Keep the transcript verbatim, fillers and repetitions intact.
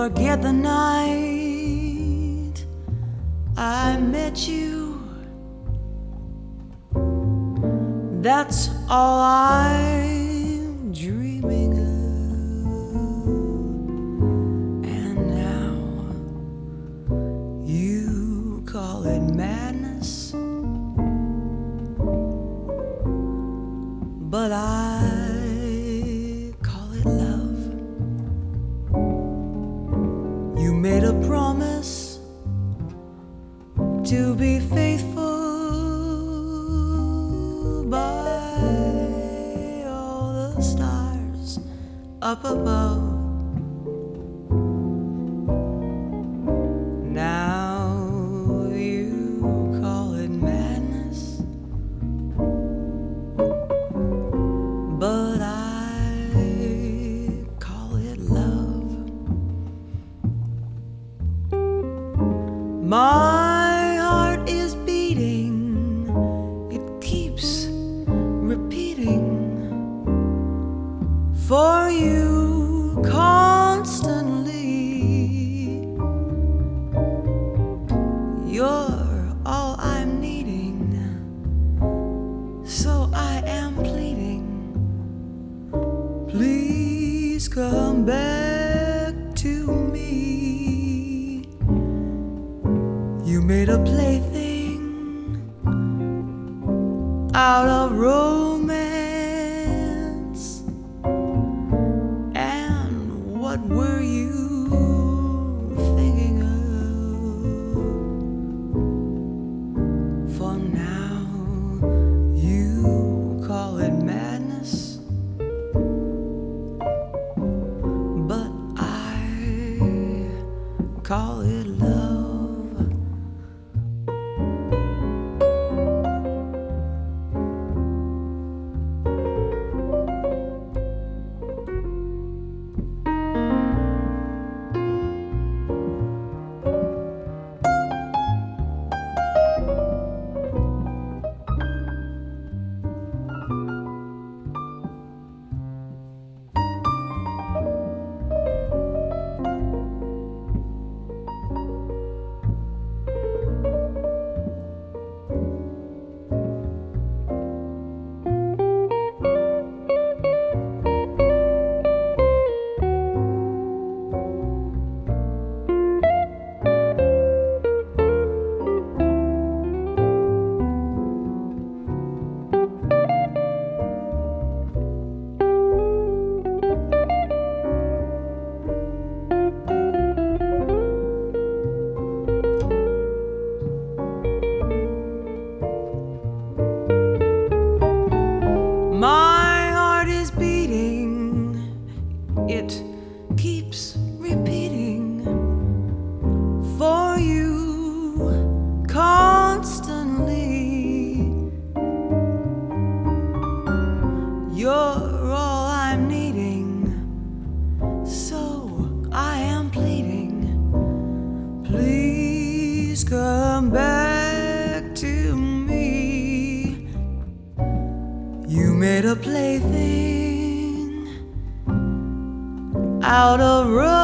forget the night I met you. That's all I'm dreaming of. And now you call it madness, but I call it love. You made a promise to be faithful by all the stars up above. Now you call it madness, but I call it love. My heart is beating, it keeps repeating for you constantly. You're all I'm needing, so I am pleading. Please come back to me. You made a plaything out of romance, and what were you thinking of? For now you call it madness, but I call it love. My heart is beating, it keeps repeating for you constantly. You're all I'm needing, so I am pleading. Please come back to me. You made a plaything out of road.